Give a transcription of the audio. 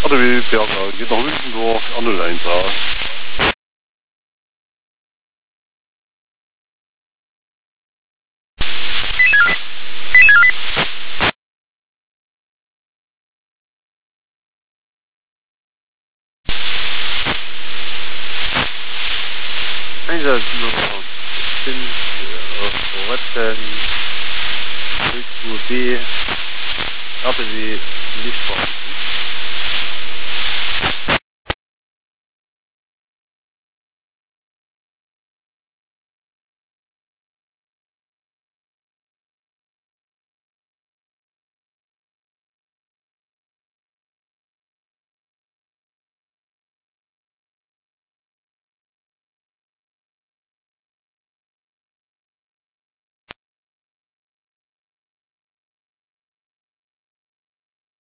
Oder wie Berger, geht nach hinten durch, an der Leintal. Einsatznummer 5 Rotten, Rückspur B, RTW nicht vorhanden.